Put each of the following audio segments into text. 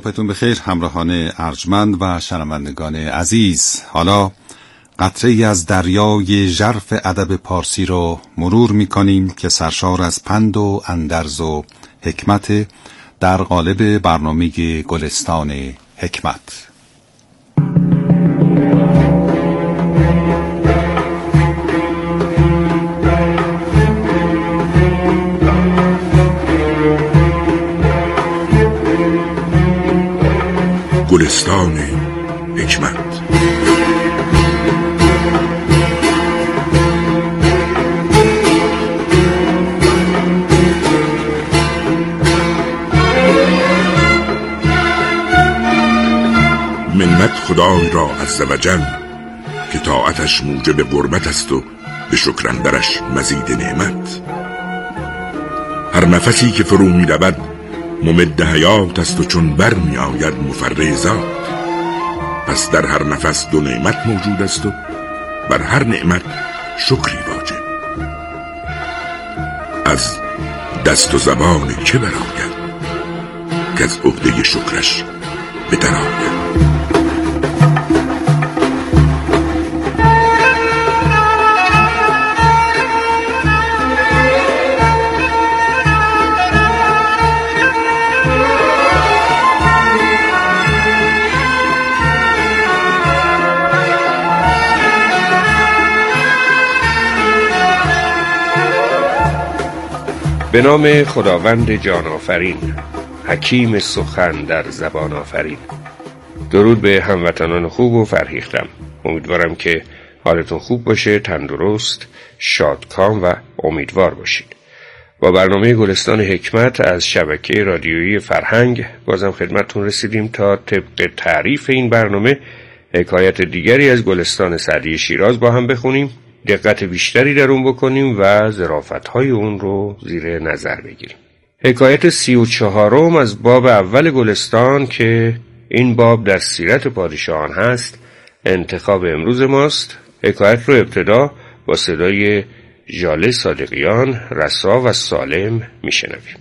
صبحتون بخیر همراهان ارجمند و شنوندگان عزیز. حالا قطره ای از دریای ژرف ادب پارسی رو مرور می‌کنیم که سرشار از پند و اندرز و حکمت در قالب برنامه گلستان حکمت. گلستان حکمت. منت خدای را عزوجل که طاعتش موجب قربت است و به شکر اندرش مزید نعمت. هر نفسی که فرو می رود ممد حیات است و چون بر می آید مفرزات. پس در هر نفس دو نعمت موجود است و بر هر نعمت شکری واجب. از دست و زبان که براید که از عهده شکرش به در آید. به نام خداوند جان آفرین، حکیم سخن در زبان آفرین. درود به هموطنان خوب و فرهیختم. امیدوارم که حالتون خوب باشه، تندرست، شادکام و امیدوار باشید. با برنامه گلستان حکمت از شبکه رادیویی فرهنگ بازم خدمتتون رسیدیم تا طبق تعریف این برنامه حکایت دیگری از گلستان سعدی شیراز با هم بخونیم، دقت بیشتری در اون بکنیم و ظرافت‌های اون رو زیر نظر بگیریم. حکایت 34 از باب اول گلستان که این باب در سیرت پادشاهان هست انتخاب امروز ماست. حکایت رو ابتدا با صدای ژاله صادقیان، رسا و سالم میشنویم.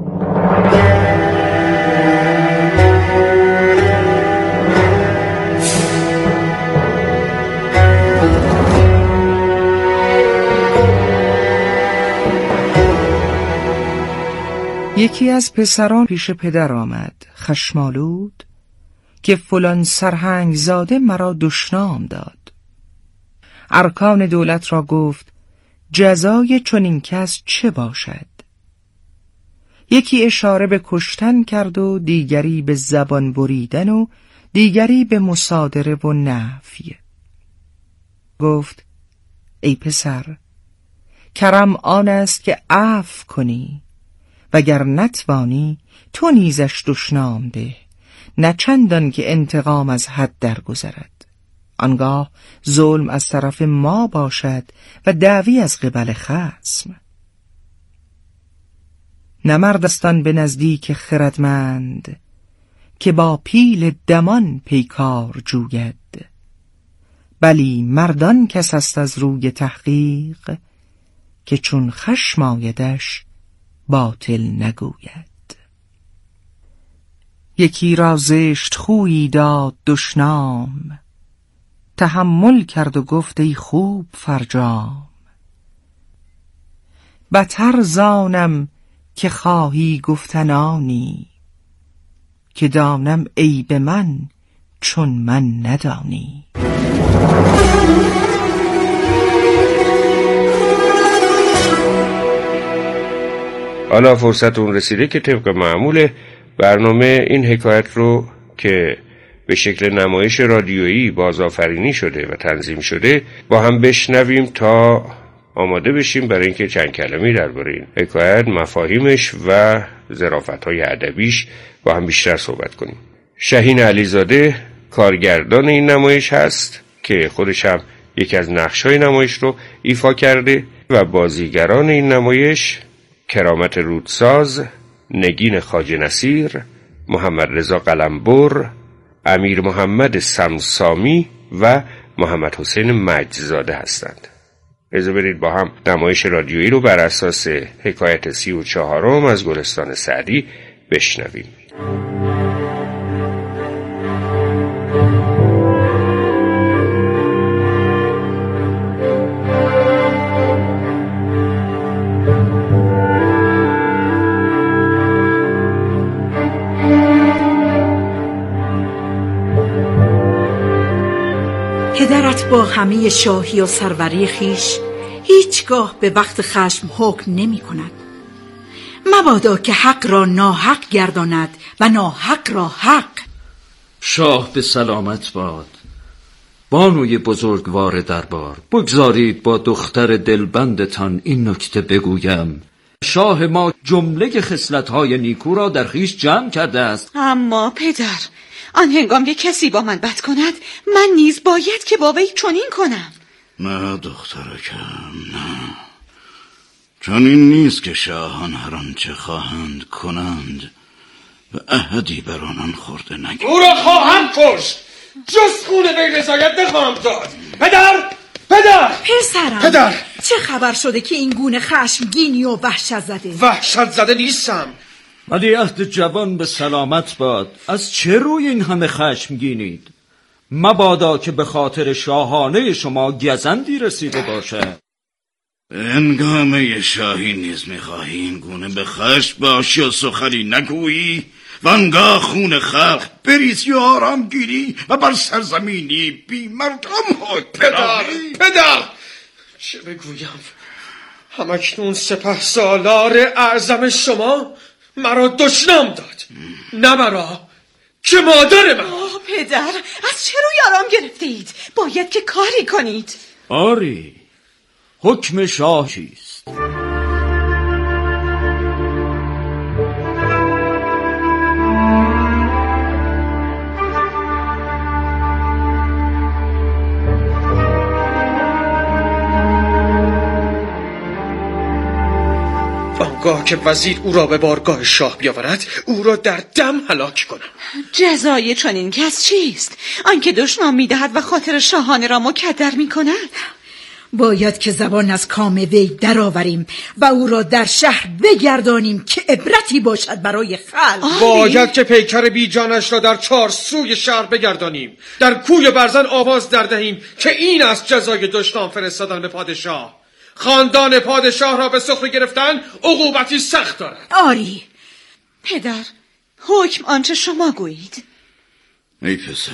یکی از پسران پیش پدر آمد خشمالود که فلان سرهنگ زاده مرا دشنام داد. ارکان دولت را گفت جزای چنین کس چه باشد؟ یکی اشاره به کشتن کرد و دیگری به زبان بریدن و دیگری به مصادره و نفی. گفت ای پسر، کرم آن است که عفو کنی، وگر نتوانی تو نیزش دشنام ده، نه چندان که انتقام از حد درگذرد. آنگاه ظلم از طرف ما باشد و دعوی از قبل خصم. نه مردستان به نزدیک خردمند که با پیل دمان پیکار جوید، بلی مردان کس است از روی تحقیق که چون خشم آیدش باطل نگوید. یکی را زشت خویی داد دشنام، تحمل کرد و گفت ای خوب فرجام. بتر زانم که خواهی گفتن آنی، که دانم عیب من چون من ندانی. حالا فرصت اون رسیده که طبق معمول برنامه این حکایت رو که به شکل نمایش رادیویی بازآفرینی شده و تنظیم شده با هم بشنویم تا آماده بشیم برای اینکه چند کلمه‌ای درباره این حکایت، مفاهیمش و ظرافت‌های ادبیش با هم بیشتر صحبت کنیم. شاهین علیزاده کارگردان این نمایش هست که خودش هم یکی از نقش‌های نمایش رو ایفا کرده و بازیگران این نمایش کرامت رودساز، نگین خواجه نصیر، محمد رضا قلمبر، امیر محمد سمسامی و محمد حسین مجدزاده هستند. اجازه بدید با هم نمایش رادیویی رو بر اساس حکایت 34 از گلستان سعدی بشنویم. پدرت با همه شاهی و سروری خیش هیچگاه به وقت خشم حکم نمی کند. مبادا که حق را ناحق گرداند و ناحق را حق. شاه به سلامت باد. بانوی بزرگوار دربار، بگذارید با دختر دلبندتان این نکته بگویم. شاه ما جمله خصلت‌های نیکو را در خویش جمع کرده است. اما پدر، آن هنگام که کسی با من بد کند، من نیز باید که با وی چنین کنم. نه دخترکم، نه. چنین نیست که شاهان هر آنچه خواهند کنند و احدی بر آنان خورده نگیرد. او را خواهم کشت، جز خون وی رضایت نخواهم داد. پدر! پسرم، چه خبر شده که این گونه خشمگینی و وحشت زده؟ وحشت زده نیستم. ولیعهد جوان به سلامت باد. از چه روی این همه خشمگینید؟ مبادا که به خاطر شاهانه شما گزندی رسیده باشد. هنگامه شاهی نیز میخواهی این گونه به خشم باشی و سخنی نگویی؟ وانگاه خون خلق بریزی و آرام گیری و بر سرزمینی بی مردم پدر چه بگویم؟ همکنون سپهسالار اعظم شما مرا دشنام داد، نه مرا که مادر من. پدر، از چه روی آرام گرفته اید؟ باید که کاری کنید. آری، حکم شاه چیست؟ آنگاه که وزیر او را به بارگاه شاه بیاورد، او را در دم هلاک کنم. جزای چنین کس چیست؟ آنکه دشنام میدهد و خاطر شاهانه را مکدر میکند. باید که زبان از کام وی درآوریم و او را در شهر بگردانیم که عبرتی باشد برای خلق. باید که پیکر بی جانش را در 4 سوی شهر بگردانیم، در کوی برزن آواز دردهیم که این است جزای دشنام فرستادن به پادشاه. خاندان پادشاه را به سخره گرفتن عقوبتی سخت دارد. آری پدر، حکم آنچه شما گویید. ای پسر،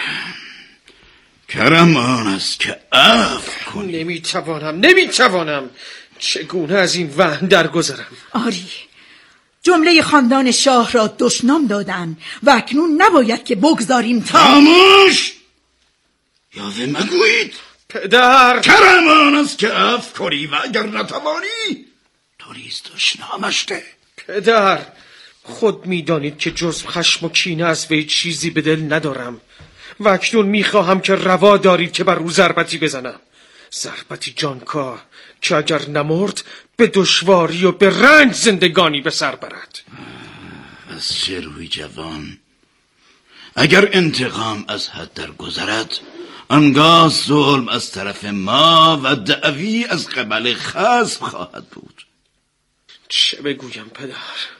کرم آن است که عفو کنی. نمیتوانم. چگونه از این وهن درگذرم؟ آری، جمله خاندان شاه را دشنام دادن و اکنون نباید که بگذاریم تا... خاموش! یاوه مگویید. پدر، کرم آن است که عفو کنی و اگر نتوانی تو نیز دشنامش ده. پدر، خود میدانید که جز خشم و کینه از وی چیزی به دل ندارم و اکنون میخواهم که روا دارید که بر او ضربتی بزنم. ضربتی جانکاه که اگر نمرد به دشواری و به رنج زندگانی به سر برد. از چه روی جوان؟ اگر انتقام از حد درگذرد، آنگاه ظلم از طرف ما و دعوی از قبل خصم خواهد بود. چه بگویم پدر؟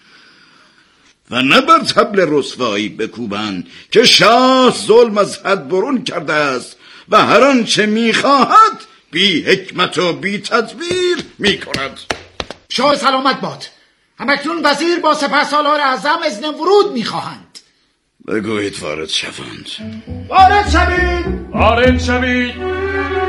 و نه بر طبل رسوایی بکوبند که شاه ظلم از حد برون کرده است و هر آنچه میخواهد بی حکمت و بی تدبیر میکند. شاه سلامت باد. همکنون وزیر با سپهسالار اعظم اذن ورود میخواهند. بگویید وارد شوند. وارد شوید.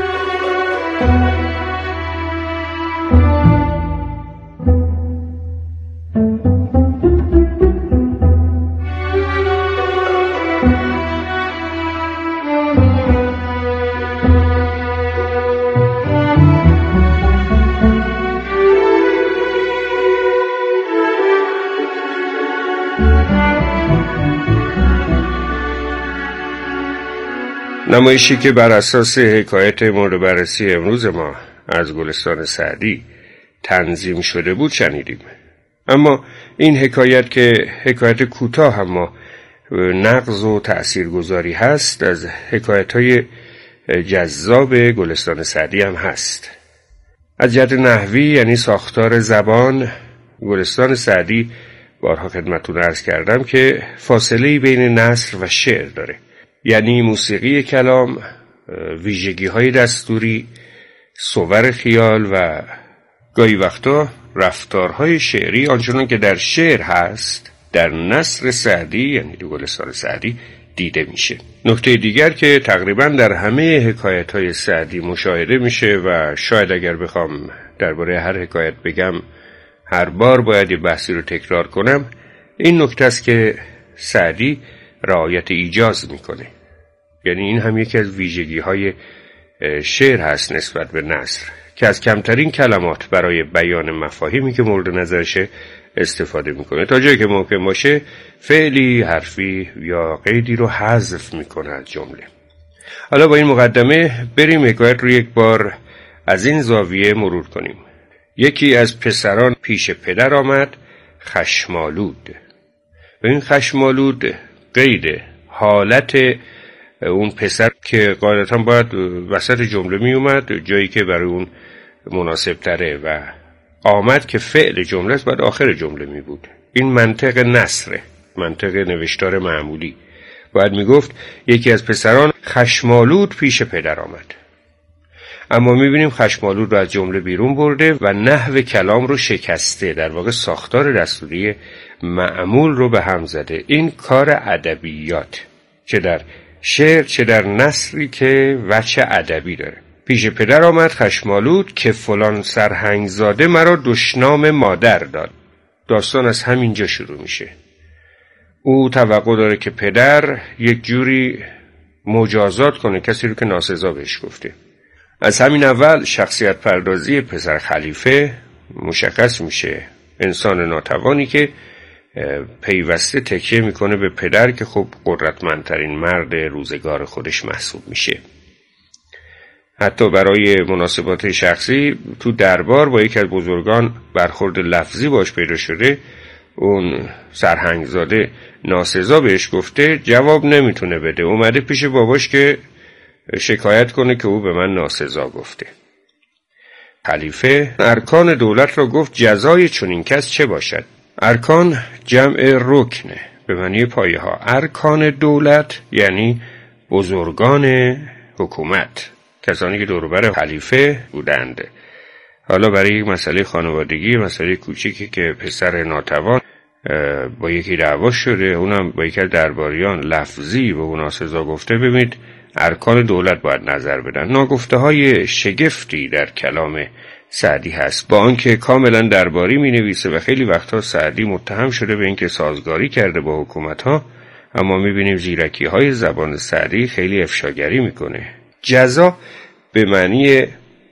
نمایشی که بر اساس حکایت مورد بررسی امروز ما از گلستان سعدی تنظیم شده بود شنیدیم. اما این حکایت که حکایت کوتاه اما نغز و تأثیرگذاری هست، از حکایت‌های جذاب گلستان سعدی هم هست. از جهت نحوی یعنی ساختار زبان، گلستان سعدی بارها خدمتتون عرض کردم که فاصله‌ای بین نثر و شعر داره. یعنی موسیقی کلام، ویژگی‌های دستوری، صور خیال و گاهی وقتا رفتارهای شعری آنچنان که در شعر هست در نثر سعدی یعنی گلستان سعدی دیده میشه. نکته دیگر که تقریبا در همه حکایت‌های سعدی مشاهده میشه و شاید اگر بخوام درباره هر حکایت بگم هر بار باید یه بحثی رو تکرار کنم، این نکته است که سعدی رعایت ایجاز میکنه. یعنی این هم یکی از ویژگی‌های شعر هست نسبت به نثر که از کمترین کلمات برای بیان مفاهیمی که مورد نظرشه استفاده میکنه، تا جایی که ممکن باشه فعلی، حرفی یا قیدی رو حذف میکنه از جمله. حالا با این مقدمه بریم حکایت رو یک بار از این زاویه مرور کنیم. یکی از پسران پیش پدر آمد خشمالود. و این خشمالود قید حالت اون پسر که قاعدتا باید وسط جمله می اومد، جایی که برای اون مناسب تره، و آمد که فعل جمله است باید آخر جمله می بود. این منطق نثره، منطق نوشتار معمولی. باید می گفت یکی از پسران خشمالود پیش پدر آمد. اما می بینیم خشمالود رو از جمله بیرون برده و نحو کلام رو شکسته، در واقع ساختار دستوری معمول رو به هم زده. این کار ادبیات، چه در شعر چه در نثری که وجه ادبی داره. پیش پدر آمد خشمالود که فلان سرهنگزاده مرا دشنام مادر داد. داستان از همینجا شروع میشه. او توقع داره که پدر یک جوری مجازات کنه کسی رو که ناسزا بهش گفته. از همین اول شخصیت پردازی پسر خلیفه مشخص میشه. انسان ناتوانی که پیوسته تکیه میکنه به پدر که خب قدرتمندترین مرد روزگار خودش محسوب میشه. حتی برای مناسبات شخصی تو دربار با یکی از بزرگان برخورد لفظی باش پیدا شده، اون سرهنگزاده ناسزا بهش گفته، جواب نمیتونه بده. اومده پیش باباش که شکایت کنه که او به من ناسزا گفته. خلیفه ارکان دولت را گفت جزای چنین کس چه باشد؟ ارکان جمع رکنه به معنی پایه ها. ارکان دولت یعنی بزرگان حکومت، کسانی که دوروبر خلیفه بودند. حالا برای یک مسئله خانوادگی، مسئله کوچیکی که پسر ناتوان با یکی دعوا شده، اونم با یکی از درباریان لفظی به اون ناسزا گفته، ببینید ارکان دولت باید نظر بدن. ناگفته های شگفتی در کلام سعدی هست، با آنکه کاملا درباری می نویسه و خیلی وقتها سعدی متهم شده به اینکه سازگاری کرده با حکومت ها، اما می بینیم زیرکی های زبان سعدی خیلی افشاگری میکنه. جزا به معنی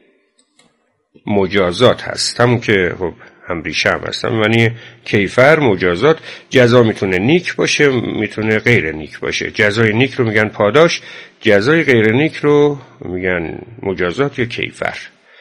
مجازات هست، همون که خب هم ریشه هم هست، به معنی کیفر، مجازات. جزا میتونه نیک باشه، میتونه غیر نیک باشه. جزای نیک رو میگن پاداش، جزای غیر نیک رو میگن مجازات یا کیفر.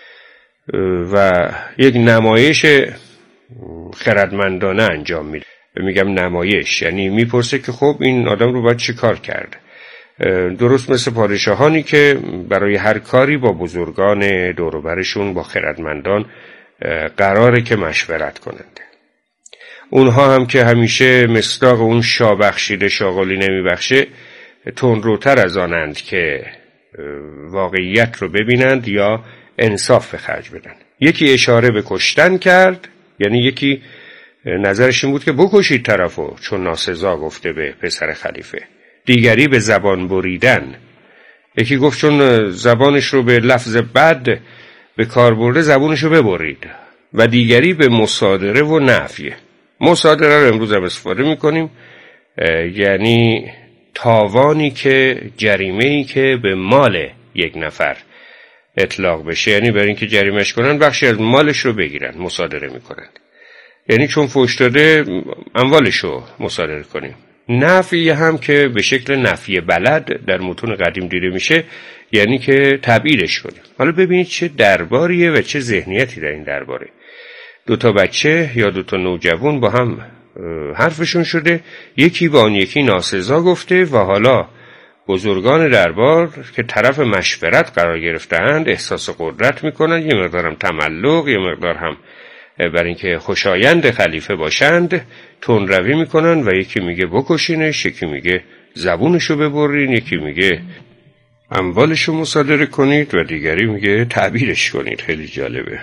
و یک نمایش خردمندانه انجام میده. میگم نمایش یعنی میپرسه که خب این آدم رو باید چی کار کرد. درست مثل پادشاهانی که برای هر کاری با بزرگان دوروبرشون، با خردمندان قراره که مشورت کنند. اونها هم که همیشه مصداق اون شابخشیده شاغلی نمیبخشه، تندروتر از آنند که واقعیت رو ببینند یا انصاف به خرج بدن. یکی اشاره به کشتن کرد، یعنی یکی نظرش این بود که بکشید طرفو چون ناسزا گفته به پسر خلیفه. دیگری به زبان بریدن، یکی گفت چون زبانش رو به لفظ بد به کار برده زبانش رو ببرید. و دیگری به مصادره و نفی. مصادره رو امروز هم استفاده میکنیم، یعنی تاوانی که، جریمه‌ای که به مال یک نفر اطلاق بشه، یعنی برای اینکه جریمهش کنن بخشی از مالش رو بگیرن، مصادره میکنن. یعنی چون فحش داده اموالش رو مصادره کنیم. نفی هم که به شکل نفی بلد در متون قدیم دیده میشه، یعنی که تبعیدش کنیم. حالا ببینید چه درباریه و چه ذهنیتی در این درباره. دوتا بچه یا دوتا نوجوان با هم حرفشون شده، یکی با آن یکی ناسزا گفته و حالا بزرگان دربار که طرف مشورت قرار گرفتند احساس قدرت میکنن، یه مقدار هم تملق، یه مقدار هم برای اینکه خوشایند خلیفه باشند تندروی میکنن و یکی میگه بکشینش، یکی میگه زبونشو ببرین، یکی میگه اموالشو مصادره کنید و دیگری میگه تعبیرش کنید. خیلی جالبه.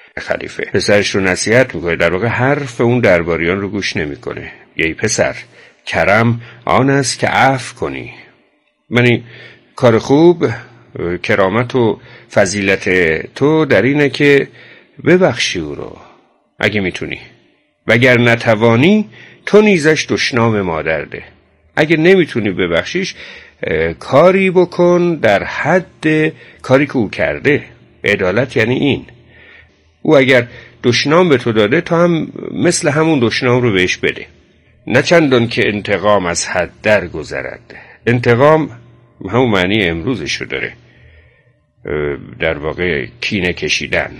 خلیفه پسرش رو نصیحت میکنه، در واقع حرف اون درباریان رو گوش نمیکنه. ای پسر، کرم آن است که عفو کنی. یعنی کار خوب، کرامت و فضیلت تو در اینه که ببخشی او رو اگه میتونی، وگر نتوانی تو نیزش دشنام مادر ده. اگه نمیتونی ببخشیش، کاری بکن در حد کاری که او کرده. عدالت یعنی این، او اگر دشنام به تو داده تو هم مثل همون دشنام رو بهش بده، نه چندان که انتقام از حد در گذرد. انتقام همون معنی امروزش رو داره، در واقع کینه کشیدن،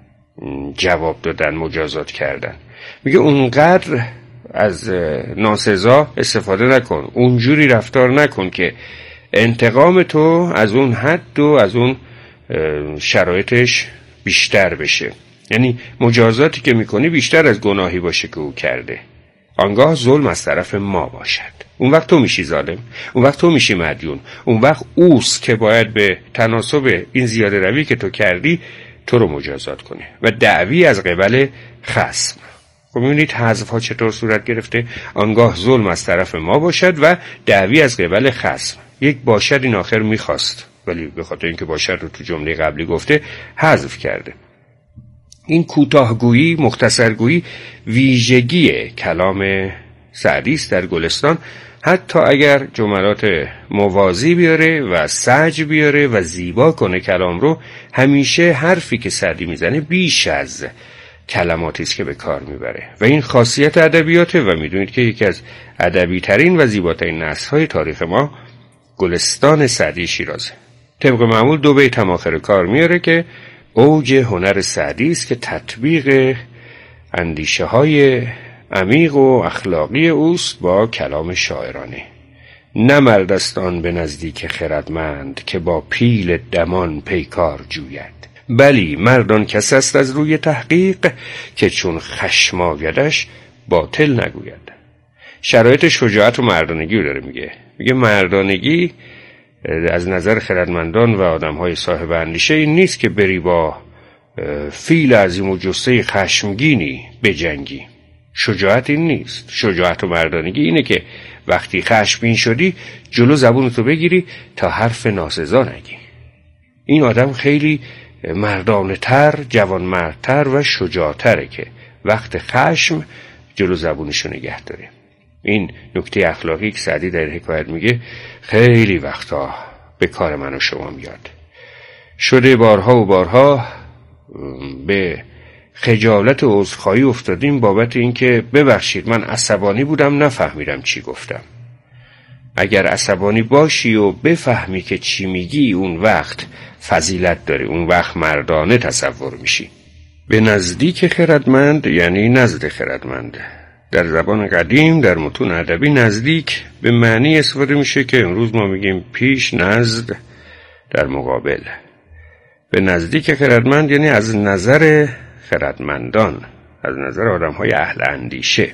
جواب دادن، مجازات کردن. میگه اونقدر از ناسزا استفاده نکن، اونجوری رفتار نکن که انتقام تو از اون حد و از اون شرایطش بیشتر بشه. یعنی مجازاتی که میکنی بیشتر از گناهی باشه که او کرده. آنگاه ظلم از طرف ما باشد. اون وقت تو میشی ظالم، اون وقت تو میشی مدیون، اون وقت اوست که باید به تناسب این زیاده روی که تو کردی تو رو مجازات کنه. و دعوی از قبل خصم. خب میبینید حذف ها چطور صورت گرفته؟ آنگاه ظلم از طرف ما باشد و دعوی از قبل خصم. یک باشد این آخر میخواست، ولی به خاطر اینکه باشد رو تو جمله قبلی گفته حذف کرده. این کوتاهگویی، مختصرگویی ویژگی کلام سعدی است در گلستان. حتی اگر جملات موازی بیاره و سجع بیاره و زیبا کنه کلام رو، همیشه حرفی که سعدی میزنه بیش از کلماتی است که به کار میبره و این خاصیت ادبیاته. و میدونید که یکی از ادبی ترین و زیباترین نثرهای تاریخ ما گلستان سعدی شیرازه. طبق معمول 2 بیت هم آخر کار میاره که اوج هنر سعدی است که تطبیق اندیشه های عمیق و اخلاقی اوست با کلام شاعرانه. نه مرد است آن به نزدیک خردمند که با پیل دمان پیکار جوید، بلی مردان کس است از روی تحقیق که چون خشم آیدش باطل نگوید. شرایط شجاعت و مردانگی رو داره میگه مردانگی از نظر خردمندان و آدمهای صاحب اندیشه این نیست که بری با فیل عظیم و جثه خشمگینی بجنگی. شجاعت این نیست. شجاعت و مردانگی اینه که وقتی خشمگین شدی جلو زبونتو بگیری تا حرف ناسزا نگی. این آدم خیلی مردانه تر، جوانمردتر و شجاعتره که وقت خشم جلو زبونشو نگه داره. این نکته اخلاقی که سعدی در حکایت میگه خیلی وقتا به کار من و شما میاد. شده بارها و بارها به خجالت و عذرخواهی افتادیم بابت اینکه ببخشید من عصبانی بودم، نفهمیدم چی گفتم. اگر عصبانی باشی و بفهمی که چی میگی، اون وقت فضیلت داره، اون وقت مردانه تصور میشی. به نزدیک خردمند یعنی نزد خردمند. در زبان قدیم در متون ادبی نزدیک به معنی استفاده میشه که امروز ما میگیم پیش، نزد، در مقابل. به نزدیک خردمند یعنی از نظر خردمندان، از نظر آدم‌های اهل اندیشه.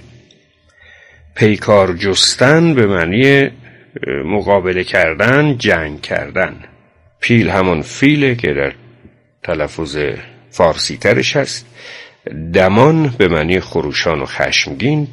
پیکار جستن به معنی مقابله کردن، جنگ کردن. پیل همان فیله که در تلفظ فارسی ترش هست. دمان به معنی خروشان و خشمگین.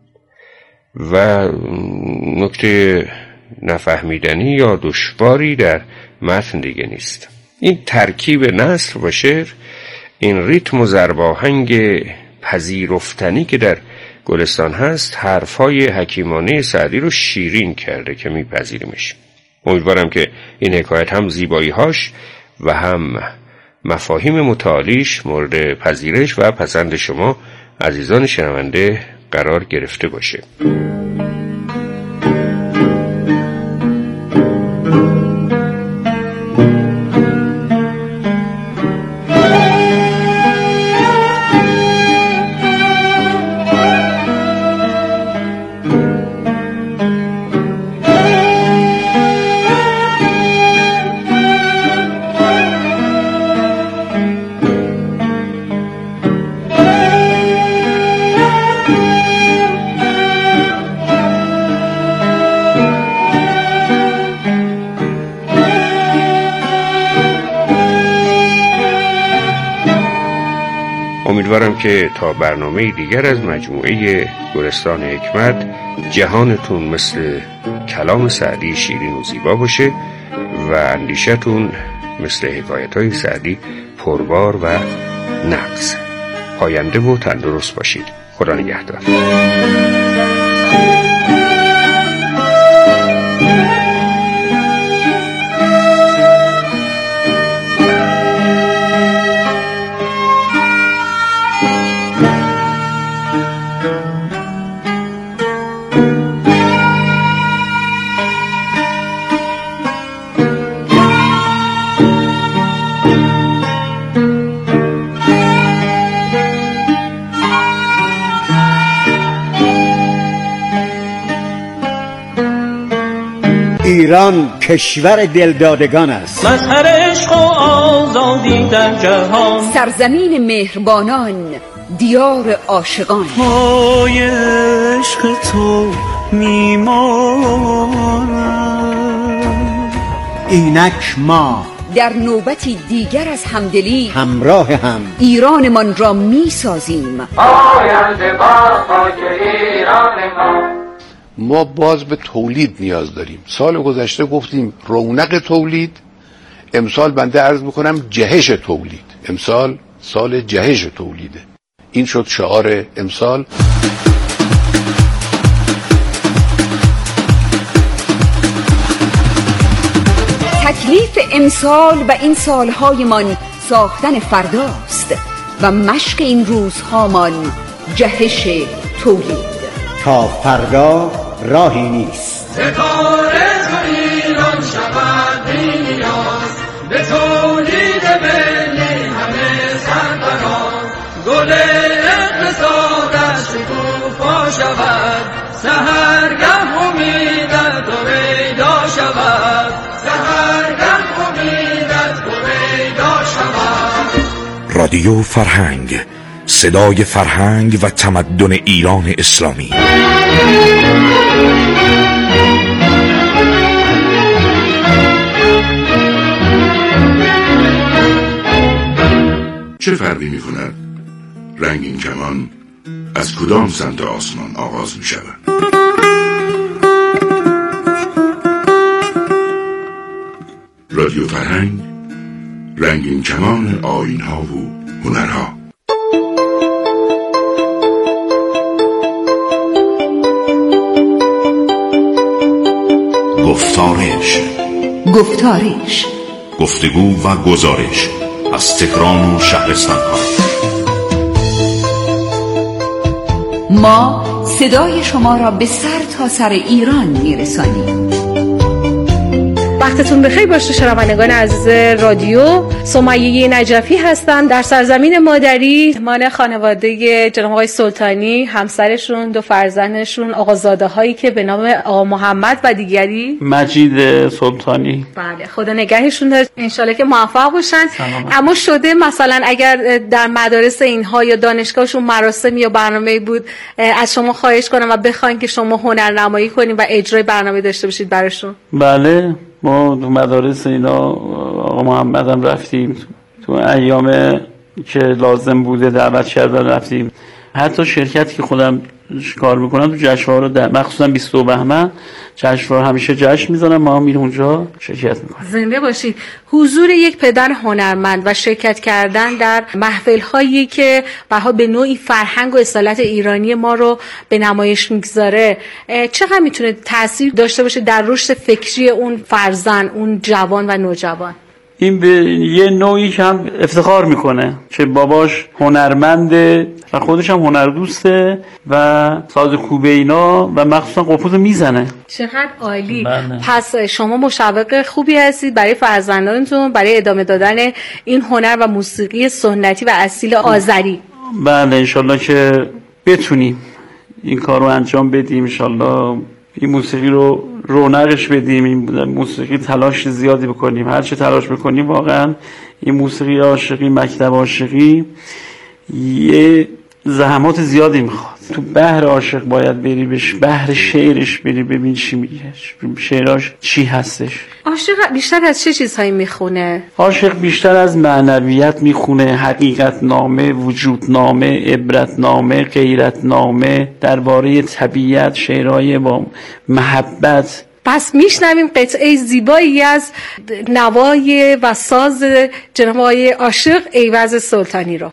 و نکته نفهمیدنی یا دشواری در متن دیگه نیست. این ترکیب نثر و شعر، این ریتم و ضرباهنگ پذیرفتنی که در گلستان هست، حرفای حکیمانه سعدی رو شیرین کرده که میپذیریمش. امیدوارم که این حکایت هم زیبایی‌هاش و هم مفاهیم متعالیش مورد پذیرش و پسند شما عزیزان شنونده قرار گرفته باشه. امیدوارم که تا برنامه دیگر از مجموعه گلستان حکمت جهانتون مثل کلام سعدی شیرین و زیبا باشه و اندیشتون مثل حکایت‌های سعدی پربار و نغز. پاینده و تندرست باشید. خدا نگهدار. ایران کشور دلدادگان است، مظهر عشق و آزادی در جهان، سرزمین مهربانان، دیار عاشقان. پای عشق تو میمانم. اینک ما در نوبتی دیگر از همدلی همراه هم ایرانمان را میسازیم. آینده با خاک ایران ما باز به تولید نیاز داریم. سال گذشته گفتیم رونق تولید، امسال بنده عرض میکنم جهش تولید. امسال سال جهش تولیده. این شد شعار امسال. تکلیف امسال و این سالهایمان ساختن فرداست و مشق این روزهامان جهش تولید. تا فردا راهی نیست. ستاره تو ایران شود نیاز، به تولید ملی همه سرفراز. گل اقتصادش شکوفا شود، سحرگه امیدت تو پیدا شود، سحرگه امیدت تو پیدا شود. رادیو فرهنگ، صدای فرهنگ و تمدن ایران اسلامی. چه فرقی می کند رنگین کمان از کدام سمت آسمان آغاز می شود؟ رادیو فرهنگ، رنگین کمان آیین‌ها و هنرها. گفتارش گفتگو و گزارش از تهران و شهرستان‌ها. ما صدای شما را به سر تا سر ایران میرسانیم. وقتتون بخیر باشه شنوندگان عزیز رادیو. سمیه نجفی هستم، در سرزمین مادری، مهمان خانواده جناب آقای سلطانی، همسرشون، دو فرزندشون، آقازاده هایی که به نام آقا محمد و دیگری مجید سلطانی. بله، خدا نگهشون داره، انشالله که موفق باشن. اما شده مثلا اگر در مدارس اینها یا دانشگاهشون مراسم یا برنامه بود از شما خواهش کنم و بخواین که شما هنرنمایی کنین و اجرای برنامه داشته باشید براشون؟ بله، ما تو مدارس اینا آقا محمد هم رفتیم، تو ایام که لازم بوده دعوت کردن رفتیم. حتی شرکتی که خودم کار میکنم تو جشنواره رو مخصوصا 22 بهمن جشنواره همیشه جشن میزنم، ما میریم اونجا شرکت میکنیم. زنده باشید. حضور یک پدر هنرمند و شرکت کردن در محفل هایی که به نوعی فرهنگ و اصالت ایرانی ما رو به نمایش میگذاره چقدر میتونه تاثیر داشته باشه در رشد فکری اون فرزند، اون جوان و نوجوان؟ این به یه نوعی که هم افتخار میکنه که باباش هنرمنده و خودش هم هنردوسته و ساز خوبه اینا و مخصوصا قفوز میزنه. چقدر عالی. پس شما مشوق خوبی هستید برای فرزندانتون برای ادامه دادن این هنر و موسیقی سنتی و اصیل آذری. بله، انشالله که بتونیم این کار رو انجام بدیم، انشالله این موسیقی رو رونقش بدیم، این موسیقی تلاش زیادی بکنیم. هر چه تلاش بکنیم واقعا این موسیقی عاشقی، مکتب عاشقی یه زحمات زیادی میخواد. تو بحر عاشق باید بری، بهش بحر شعرش بری ببین چی میگه، شعراش چی هستش. عاشق بیشتر از چه چیزهایی میخونه؟ عاشق بیشتر از معنویت میخونه، حقیقت نامه، وجود نامه، عبرت نامه، غیرت نامه، درباره طبیعت، شعرهای با محبت. پس میشنویم قطعه زیبایی از نوای و ساز جناب آقای عاشق ایوز سلطانی رو.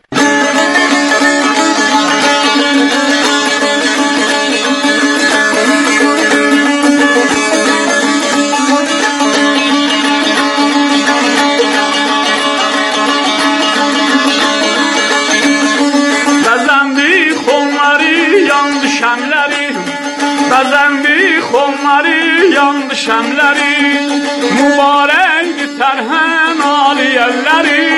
yandı şemleri mübarek terhen aliyeleri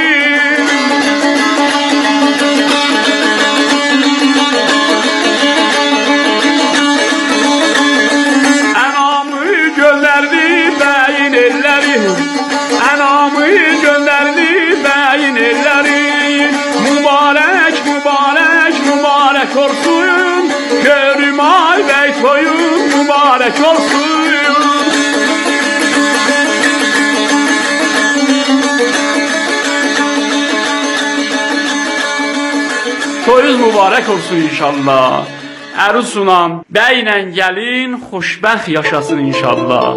enamı gönderdi beyin elleri enamı gönderdi beyin elleri mübarek mübarek mübarek olsun görüm ay bey toyun mübarek olsun. Toyuz mübarek olsun inşallah. Ərusunam bəylə gəlin xoşbəxt yaşasın inşallah.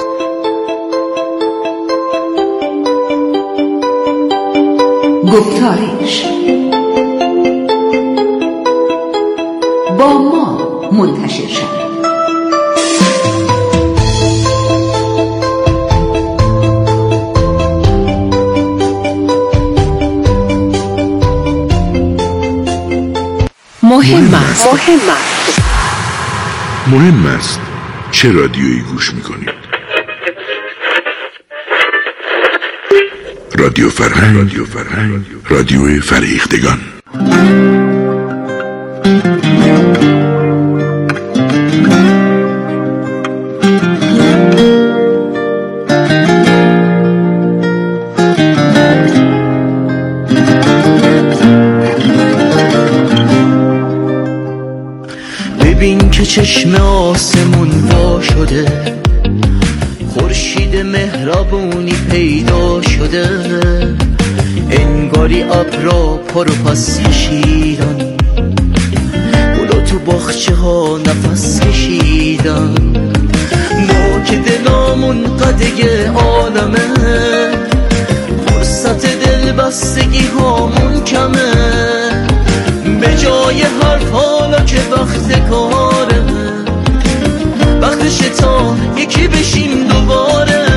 گفتارش با ما منتشر شد. مهم است چه رادیویی گوش میکنید؟ رادیو فرهنگ، رادیو فرهیختگان. ببین که چشم آسمون وا شده، خورشید مهربونی پیدا شده، انگاری ابرا پر و پس کشیدن، گلا تو باغچه ها نفس کشیدن، ما که دلامون قده عالمه، فرصت دل بستگی هامون کمه، به جای حرف حالا که وقت کاره، وقتشه تا یکی بشیم دوباره،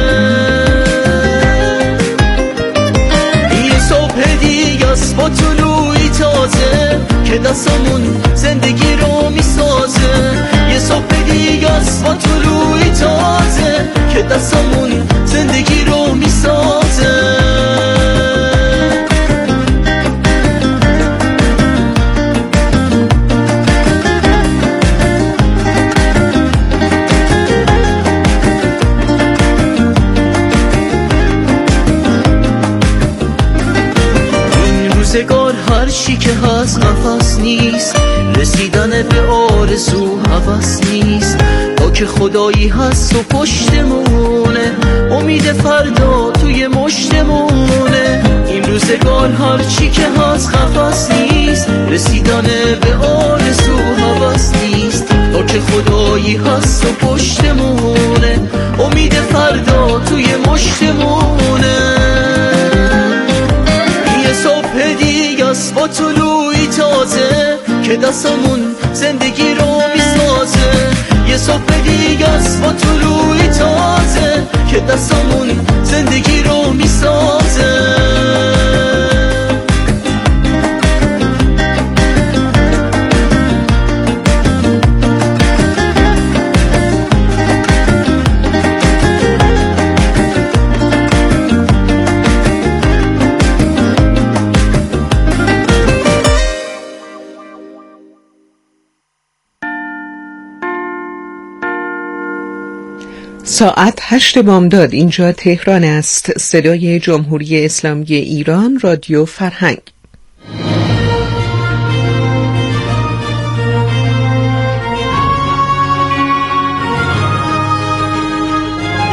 یه صبح دیگه است با طلوعی تازه که دستمون زندگی رو میسازه، یه صبح دیگه است با طلوعی تازه که دستمون زندگی رو میسازه. روزگار هر چی که هست نفس نیست، رسیدن به آرزو هوس نیست، تا که خدایی هست و پشتمونه، امید فردا توی مشتمونه، این روزگار هر چی که هست نفس نیست، رسیدن به آرزو هوس نیست، تا که خدایی هست و پشتمونه، امید فردا توی مشتمونه، صبح دیگه است با طلوعی تازه که دستمون زندگی رو میسازه، یه صبح دیگه است با طلوعی تازه که دستمون زندگی رو میسازه. ساعت 8 بامداد، اینجا تهران است. صدای جمهوری اسلامی ایران، رادیو فرهنگ.